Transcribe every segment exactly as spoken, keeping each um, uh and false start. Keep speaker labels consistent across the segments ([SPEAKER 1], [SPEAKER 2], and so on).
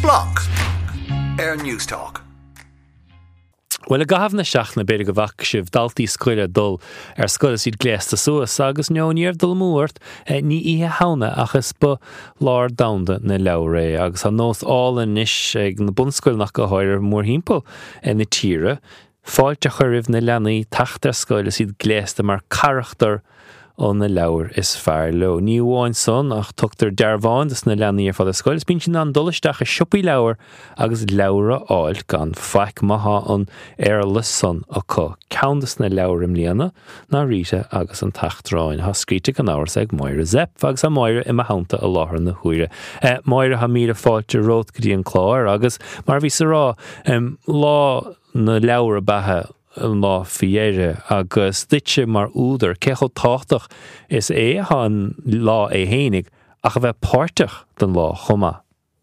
[SPEAKER 1] Blog Air News Talk.
[SPEAKER 2] Well, a gahafna seach na beidir go bhac sibh daltaí scoile dul ar scoile siad gléasta suas agus neoníar dul múirt ní ihe hauna achas ba lár damda na leabhar é agus an nós ála níos ag na bunscoil nach go háir mór hímpel na tíre fáilte chuiribh na leanaí tacht ar scoile siad gléasta mar carachtar on na leabhar is fearr leo. Ní bháin son ach tugtar dearbháin na leanaí ar fád a scoil. Bíonn sin an dulaisteach a sioppaí leabhar agus leabhar áil gan faic maithe an airla son a có. Ceantas na leabhar im líana ná rite agus an tachtráin. Tá scríte gan áras ag Moira Zepp agus a Moira i mahananta a láthair na huaire. Eh, Moira ha míle fáilte rót go dtí an chláir agus mar bhí sa rá um, lá na leabhar bathe an lá fiéire agus ditse mar údar cecho táchtach is é an lá é hénig ach a bheith páirteach den lá chuma.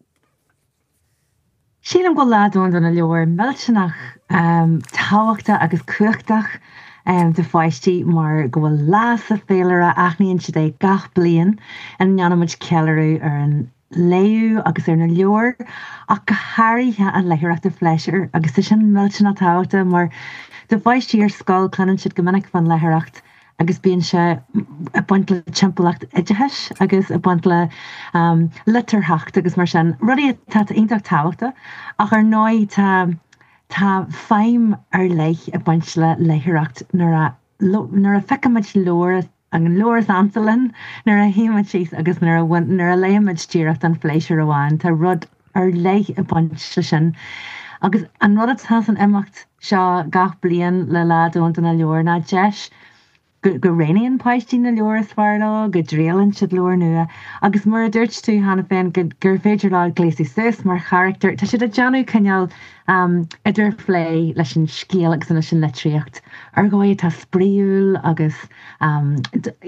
[SPEAKER 3] Sílam go ládún don a leor melsenach um, táhachta agus cuachtach um, de feisttí mar go bhfuil lás a féilere achníonn siad é gach blian an neanamid cealarú ar an léú agus ar na leor ach go háirithe an leithreachta fleisir agus is sin melsen a táhachta mar de feisttí ar scoil clanan siad gomininic fan leithreacht agus bíonn se a buintla timpplacht iditheis agus a buintla um, litarhacht agus mar sin rudí tá ionach táhachta ach ar náid tá tá féim ar leith a buintla leithreacht nar a nar a feicimiid leor an leor ansalin nar a héimiid síos agus nar a nar a léimiid tíireacht an fléisir amháin tá rud ar leith a buintla sin agus an rud atá an imimecht seo gach blian le ládún an a leor ná deis go réíon páistí na leor sfarlá go dréalann siad leor nua agus mar a dúirt tú hána féin gur féidir lá gléasí sus mar character tá siad a deanú ceall um, idir phlé leis an scéal agus an sin litríocht ar gáid tá spríúil agus um,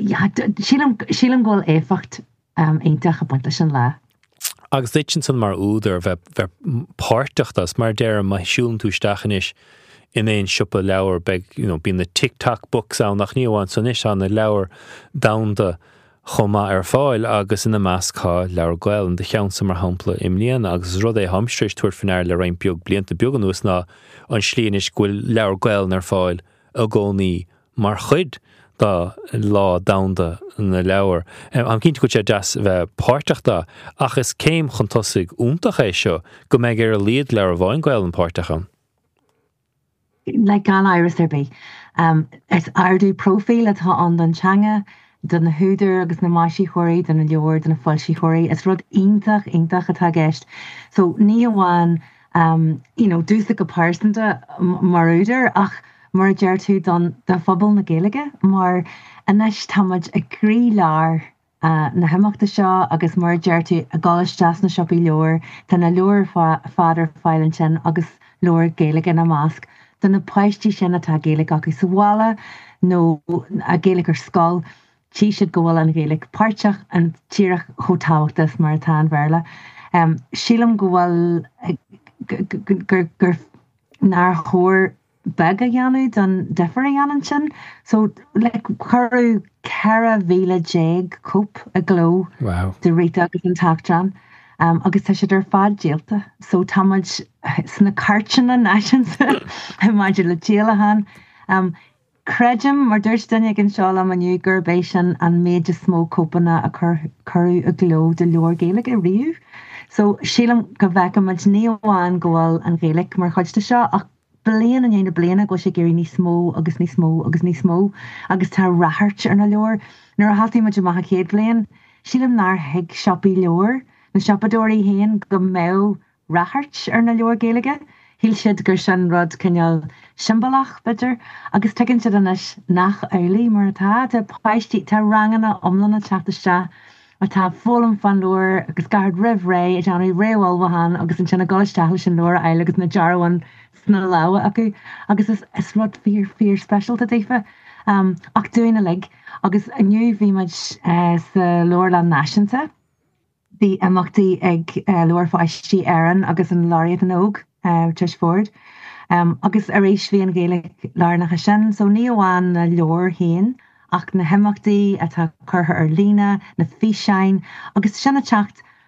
[SPEAKER 3] sílam ghil éfacht um, aonteach a buint leis an le.
[SPEAKER 2] Agus ditsin san mar údar bheith páirteachtas mar deir mai siúlm tú stachanis in éon siúpa leabhar beg, you know, bín na TikTok books an nach níomháin san is an na leabhar damda chuma ar fáil agus ina meascá leabhar gail an de cheansa mar hampla im líana agus rud é hamstréis tuair fannéir le raon beag blianta beag an ús ná an slíonis gúil leabhar gail nar fáil a gcónaí mar chuid da lá damda na leabhar. Um, am cinnte go sé deas bheith páirteachta ach is céim chun tosaigh úntaach é seo go mbeidh ar a líad leabhar bháin gail an páirteacham.
[SPEAKER 3] Like gan iris there be um it's ardú profile atá an don teanga don na húidir agus na maisí choirí don na leor don na foilsí choirí is rud ionintach ionintach atá gceist so ní amháin um you know dúsa go páirsanta mar úidir ach mar deir tú don de phobal na Gaeilge mar inis táid a grí lár uh, na himachta seo agus mar deir tú a gáisteas na siopí leor tá na leor fáidir fáilann sin agus leor Gaeilge na másc don na páistí sin atá Gaeilge agus sa bhála nó a Gaeilge ar scoil tí siad go bhfuil an Gaeilge páirteach an tíireach chotáachtas mar atá an bhéarla. Um, sílam go bhfuil gur nar chóir beg a dheanú don deafar a dheanann sin so le chuirú ceithre mhíle déag cúp a gló de réite agus an tactran. Um, agus tá siad ar fád díalta, so táid sna cartena náisiansa a maidir le díalahan. Um, Creidim mar dúirt duine an seála maniu gur béis sin an méid smó cópanna a chuirú a gló de leor Gaeilge a riú. So sílam go bhhecha muid ní amháin go bhfuil an Gaeilge mar chuidte seo ach blian an dhéana bliana go sé géirí ní smó agus ní smó agus ní smó agus tá rathart ar na leor nuair a haltaí muid amach chéad blian sílam nar hiag siopí leor na siapadóirí héan go mé rathart ar na leor Gaeilge híl siad gur sin rud cinneal simbalach bidir agus tugann siad anis nach eolaí mar atá tá páistí tá ranganna omlanna teachtaiste a tá fólam fan leor agus gard rih ré a deanú réhil bhahan agus an sinna gáisteach sin leor eile agus na dearhain sna leabha acu agus is, is rud fíor fíor special a dtífa um, ach dúine lig agus aniu bhí muid uh, sa leor le náisianta Bhí amachtaí ag uh, leor fáistí Éireann agus an láiriad an óg uh, Trish Ford um, agus a rééis bhí an Gaeilge lárnacha sin so ní amháin na leor héin ach na himachtaí atá chutha ar lína na físein agus sinna teacht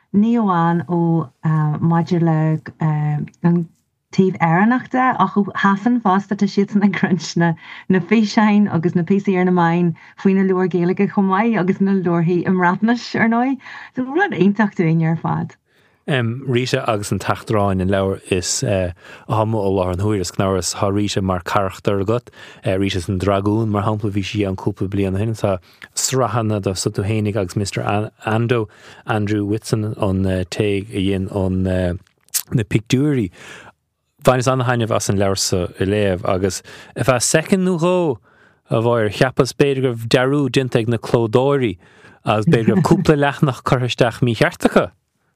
[SPEAKER 3] níomháin ó maidir le an tíh airnachta ach hasan fásta tá siad na crunch na na féisein agus na pí ar na main faoine leor géalaige chomáid agus na leorthaí imráitnas ar nói. So rud aontacht daoine ar fad.
[SPEAKER 2] Um, Rita agus an tachtráin in leabhar is uh, a hamó ó lá an thuiras gnáras há Rita mar charachtar agat, uh, Rita an dragún mar hampla bhí si an cúpla blian hin tá srahanna do Sutu Hénig agus Mister An- Ando Andrew Whitson an uh, teig a dhéon an uh, na pictúirí. Bhain is an haineh as an leabharsa i léamh agus if a second nó ró a bhair cheapas beidir go dearú dinteag na clódóirí as beidir go cúpla leathnach chuiristeach mí cheartacha.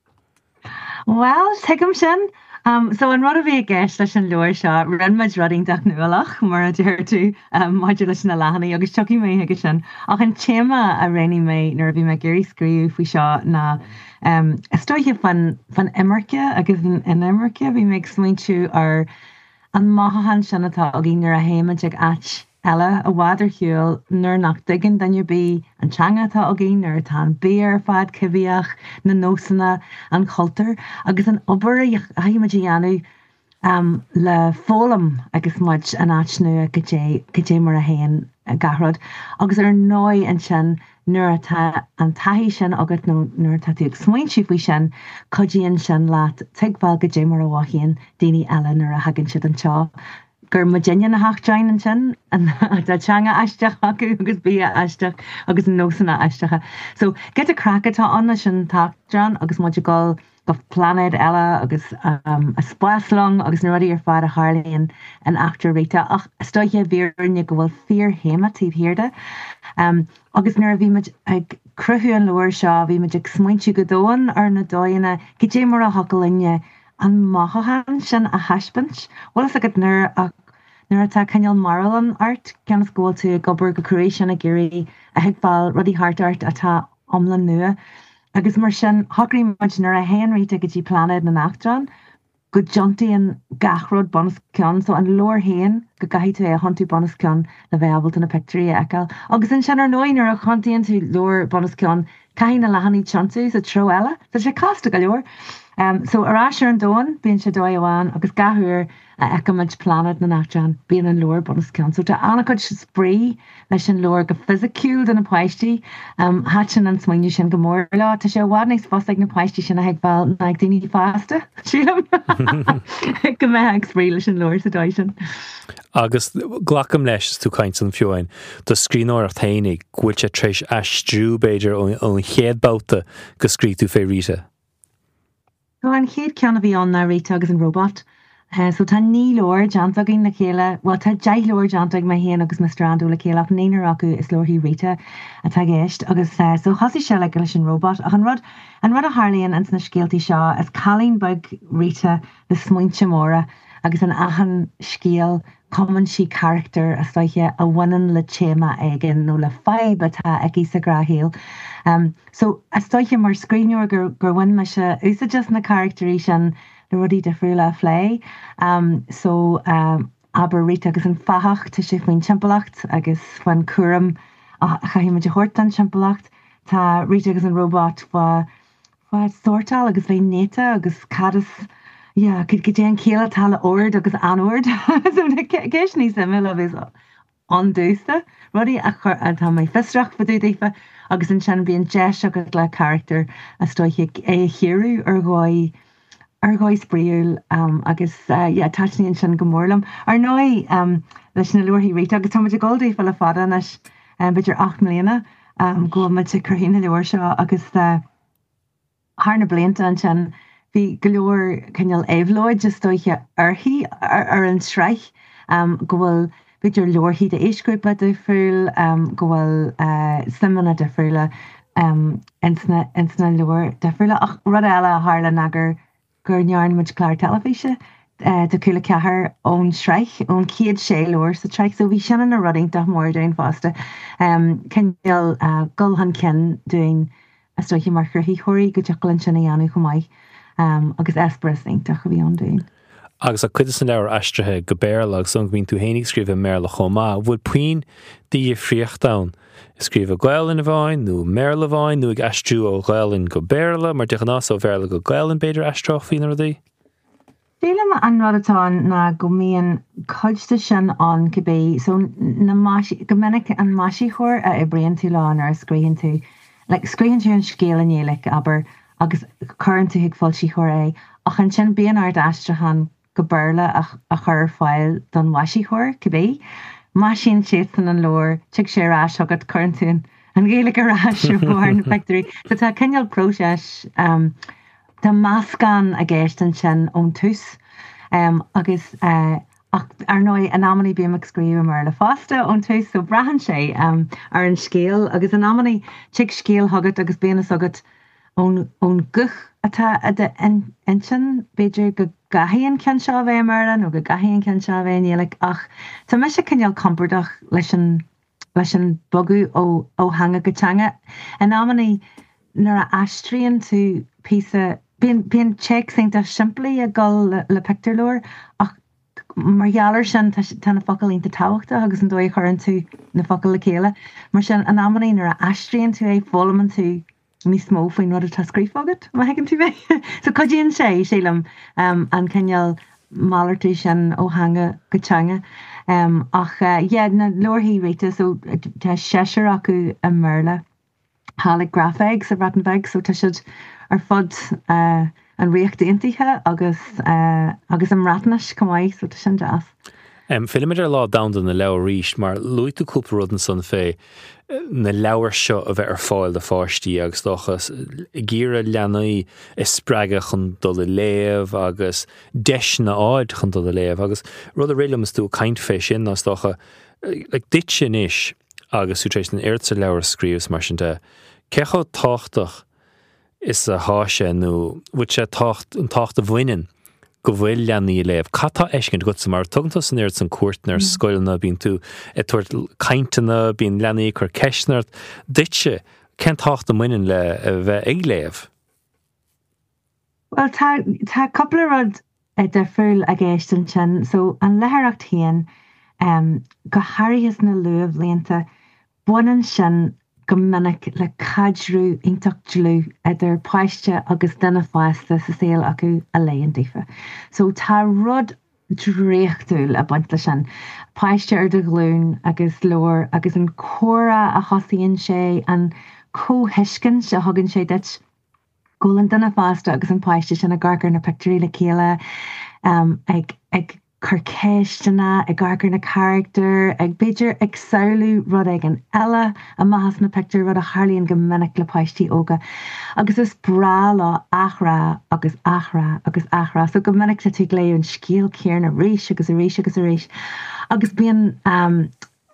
[SPEAKER 3] Well, tuigim sin. Um, so an rud a bhí gceist leis an leir seo rin muid ruddingach nuach mar a dúir tú um, maidir leis na lehannaí agus tuí mé aige sin. Ach an téma a réní mé nar bhí me géirí scríú faoi seo na um, stoithe fan, fan Imirce agus in, in Imirce bhí méid smaointú ar an maithahan sin atá a gínar a héimeid ag ait eile a bhádar hiúil nuair nach diggin danne bí an teanga atá a gínar tá an béar fad cibíach na nósanna an cultúr agus an obair a haimiid dhéanú um, le fólam agus muid an áitnú go dé mar a héin garrod agus ar nói an sin nuair atá an taihí sin agat nó nuair atá tú ag smaointú faoi sin codíonn sin leat teagháil go dé mar a bhhaíonn daoine eile nuair a hagann siad an teo. Gur Virginia na hachtjain an sin an tá teanga aisteach acu agus bí aisteach agus nósanna aisteacha. So get a crack atá anna sin tachtran agus muid gáil go planéid eile agus um, a spáslong agus na ruí ar fád a Harlaíon an achtar réite ach stoithe bhíorne go bhfuil fíor héma tíobh hiirde. Um, agus nuair a bhí muid ag cruthú an leir seo bhí muid ag smaointú go dóin ar na dóine go dé mar a hacalinne an maithahan sin a haispint. Bhil is agad nuair ach nuair atá ceanneal Maryland art ceannas ggóil tú gobar go Croatian a géirí a heagfáil rudí hart art atá omlan nua. Agus mar sin thugrií muid nuair a héanríte go dtí planéid na nachtrán go jontaíon gachrod bonus ceann so an leir héin go gaithí tú é a chontú bonus ceann le bheabhalt na picturí eáil. Agus in sin ar nóin ar a chontaíonn tú leir bonus ceann caiin na lehannaí chantú sa tro eile, Tá sé casta go leor. Um, so ará an dóin bíonn sé dó amháin agus gathúir a eicimiid planet na nachtrán bíon an leir bonus ceann. So tá anachcuid se sprí leis an leir go physiciúil den na páistí um, hat sin an smaoinú sin go mór lá tá sé bhhad níos fásta ag na páistí sin a heagháil na ag daoine fásta sílam go mé ag sprí leis an leir sa dóid sin.
[SPEAKER 2] Agus glacham leis tú caint an fiúin do scríóir a thainnig gúil sé treis aistrú beidir ón chéadbáta go scrí tú fé Rita.
[SPEAKER 3] So an chéad ceanna bhí an na Rita agus an robot. Uh, so tá ní leir deantagin na chéile, well tá deich leir deantag mai héan agus Mister Andrew le chéile ach néanaar acu is leirthaí Rita atá géist agus uh, so chasí se le leis an robot ach an rud an rud a Harlaíon ans na scéaltaí seo is cálín bag Rita na smuointe móra agus an ahan scéal common si character a stoiche a bhainean le téma aigen nó le feib atá aici sa gráthíal. Um, so a stoiche mar scríneúir gur gur bhain me se úsa just na characterí sin na rudí defriúla phlé. Um, so um, aber Rita agus an fahach tá sé faoin timpplacht agus fan cuam a chaimiid hort an timpplacht tá Rita agus an robot fa fa sortal agus bhé néta agus cadas yeah, could get an céile tala ord agus anord. So na ceis ní sa mila bhís an dústa. Rudí a chur a tá mai fistrach fa dúdéfa agus an sin bhíon deis agus le character a stoiche é hiúrú ar gáid ar gáid spríúil um, agus uh, yeah, táisníonn sin go mórlam. Ar nói um, leis na luirthaí Rita agus táid a gáildaí fel le fada leis um, beidir acht mbliana um, go muid sa curthaína leir seo agus uh, thar na blianta an sin bhí go leor cinneal éhlóid just stoiche orthaí ar, ar an sreich um, go bhfuil beidir leorthaí de éisgrúpa de friúil um, go bhfuil uh, simana de friúile um, insna, insna leor de friúile ach rud eile a hála nagur gur nearn muid clár telefíse uh, de cúla cethir ón sreich ón ciad sé leor sa treich so bhí sin na rudding de mór doin fásta um, cinneal uh, gulhan cin doin a stoiche mar chruthí choirí go deachlann sin a dhéanú go maiid. Um, agus esperas ag go bhí an dúin.
[SPEAKER 2] agus a cuidas an leabhar aistrithe go béal agus an bhíonn tú hénig scríomh méle chomá, bhfuil puoin dí fríochtán. Scríomh gail in a bháin, nó méle bháin, nó ag aistú ó gailin go béle, mar deach nás ó bhéle go gailin beidir aistrách fín ar dí?
[SPEAKER 3] Déile an rudatá na go mííon chuidste sin an cibé, so na go minic an maisí chóir a i brion tú lán ar scríonn tú. Le scríonn tú an scéal an éalaigh aber agus chuann tú hiag fáilsí chóir é, ach an sin bíon ard aistrachan go béle a chur fáil don waisí chóir cibé. Maisín siad san an lór, tuig sé rás agad chuann tú an géalaigh a rás ar bhór na factory. So tá cinneal próiseas um, Tá máscan a gceist an sin ón tús um, agus uh, ar nói an ammaní bíam ag scríomh mar le fásta ón tús so brahan sé um, ar an scéal agus an ammaní tuig scéal thugad agus bíanas agad ón guch atá an sin beidir go gaithíonn cean seo bheith marla nó go gaithíonn cean seo bheith níalaigh ach tá me sé cinneal compordach leis an leis an bogu ó ó hanga go teanga an ammaní nuair a aistríonn tú písa Bíon check saint simply a gal le, le picture lór ach mar jaler sin tá na focail ínta táhachta agus an dóid chuann tú na focail le chéile mar sin an ammaní ar a aistríonn tú é fólaman tú níos mó faoin rud atá scríomh agad má hegann tú bheith so codíonn sé sílam um, an cinneal málar tú sin ó hanga go teanga um, ach uh, yeah, na lórthaí réite so tá séisiir acu a merle hála grafeig sa Rattenbeg so tá siad ar fod uh, an riocht daontaithe agus uh, agus an ratnas cumáid so tá sin deas.
[SPEAKER 2] Um, Filimidir lá damda na leabhar ríis mar luú tú cúpla rud an san fé na leabhar seo a bheith ar fáil de fáistí agus dochas gíre leanaí is spreige chun dul a léamh agus deis na áid chun dul a léamh agus rud a réilemas tú caint fé sin as docha like, dit sin is agus útrééis an airsa leabhar scríomhs mar sin de cecho táchtach is a háise nó bhuiid sé tácht an tácht a bhainein go bhfuil leanaí léamh. Catá eiscint go mar tugantas an airt san cuairtnar scoilna bíon tú i tuairt caintena bíon leanaí chur ceisnart. Duitse cén tácht a bhainein le a bheith ag léamh?
[SPEAKER 3] Well tá tá coppla rud a defiúil a gceist an sin so an letharacht thaon um, go háiríos na luamh léanta buan sin go minic le cadrú intachtlú idir páiste agus duna fásta sa saoil acu a léon dífa. So tá rud dréochtúil a buint lei sin. Páiste ar do glún agus leor agus an córa a thosaíonn sé an cóhiiscin se thugann sé dit golan duna fásta agus an páiste sin a garcar na picturí le chéile um, ag, ag churcéistena ag garcar na character ag beidir ag saoilú rud ag an eile a maithas na picture rud a harlíonn go minic le páistí óga agus is brá lá achra agus achra agus achra so go minic sa tú léú an scíal céarna ríis agus a ríis agus a ríis agus bíon um,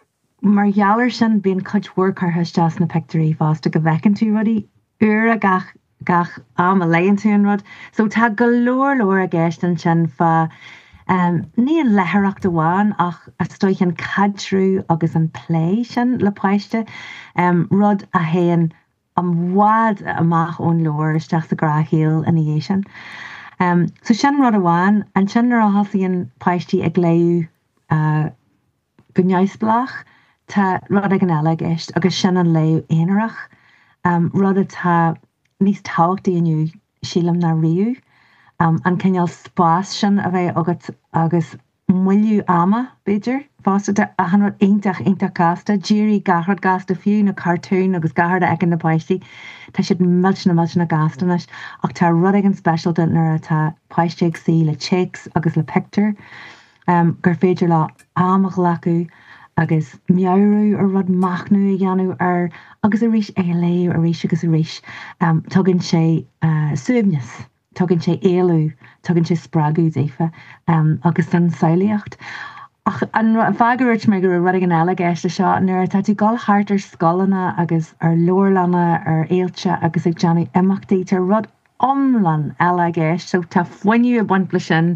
[SPEAKER 3] mar gheallar sin bíon cuid workar teas na picturí fásta go bhecinn tú rudí ura gach gach am a léonn tú an rud so tá go leor leor a gceist an sin fa Um, ní an letharacht amháin ach a stoich an cadrú agus an play sin le páiste um, rud a héan am bhád amach ón leor isteach sa gráthíal in dhé sin. Um, so sin rud amháin an sin ar a thosaíonn páistí ag léú uh, go neamhsplach tá rud ag an eile gceist agus sin an léú éanaach um, rud atá níos táhachtaí aniu sílam na riú. Um, an cinneal spás sin a bheith agat agus muiliú ama beidir fásta a hanrad intach intach gasta jírí gahard gasta fiú na cartún agus gahard ag an na páistí tá siad milch na milch na gastanis ach tá rud ag an special dunar atá páiste ag sí le checks agus le picture um, gur féidir le amach lacu agus mearú ar rud machnú a dheanú ar agus a ríis é léú a ríis agus a ríis um, tugann sé uh, suimnes tugann sé éalú, tugann sé sprágu défa um, agus an saoíocht. Ach an bhagairt me gur rud an eile gceiste seo nuair tá tú gáil thart ar scolanna agus ar leorlanna ar éilte agus ag deanú imachtaí tar rud omlan eile gceist so tá foiinniu a buintla sin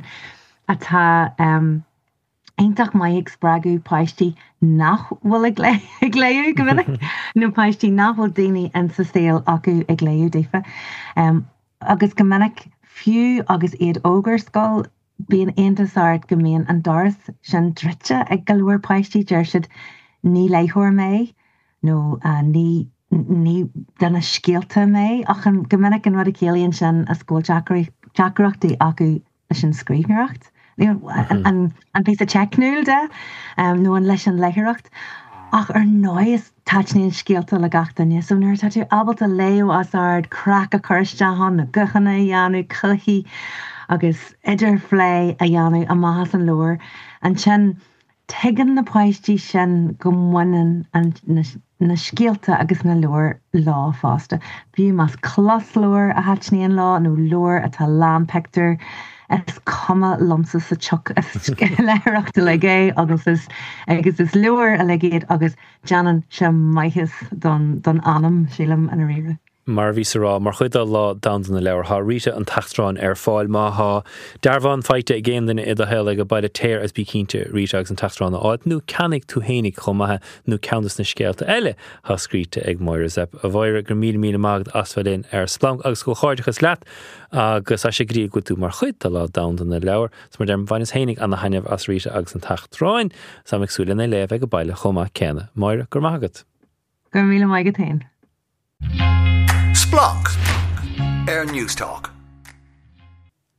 [SPEAKER 3] atá um, Aintach mai ag sprágu páistí nach bhfuil ag léú go bhfuil nó páistí nach bhfuil daoine an sa saoil acu ag léú défa. Um, agus go minic fiú agus iad ógur scoil bíon aontasart go mbíonn an doras sin drite ag galúir páistí deirsid ní léithúir mé nó ní ní dana scialta mé ach an gomininic an rud a céalaonn sin a scóil deacreachtaí acu sin scríbneoireacht. an bhí a checknúil de nó an leis an léithreacht ach ar náis taitníon scialta le gatainine, so nuair tá tú ábalta léú as ard crack a chuirsteán na guchanna dheanú chuhí agus idir phlé a dheanú a maithas an leir an sin tegan na páistí sin go mhainean an na scialta agus na leir lá fásta. Bhí mas clas leir a haitníon lá nó leir atá lámpectar is cuma lomsa sa tuc léireachta le gé agus is agus is leir a le géad agus Janan sem maithis don don anam sílam an a rire.
[SPEAKER 2] Mar bhí sa rá mar chuid lá dain na leabhar há rite an tachtráin ar fáil má há dearbhán feite i ggéim duine iad a heil ag baid a téir as bí cínte rite agus an tachtráin áit nó ceannig tú hénig chumathe nó ceantas na scéalta eile há scríte ag Moira Zepp a bhaire gur mí mí magad asfailin ar splank agus go cháirdeachas leat agus a sé grí go tú mar chuid lá dain na leabhar s mar derm bhainnas hénig an na haineh as rite agus an tachtráin sa meagsúla na léamh ag go baile chuma céanna. Moira gur magad.
[SPEAKER 3] Gur mí maigad tain.
[SPEAKER 1] Splunk, Air News Talk.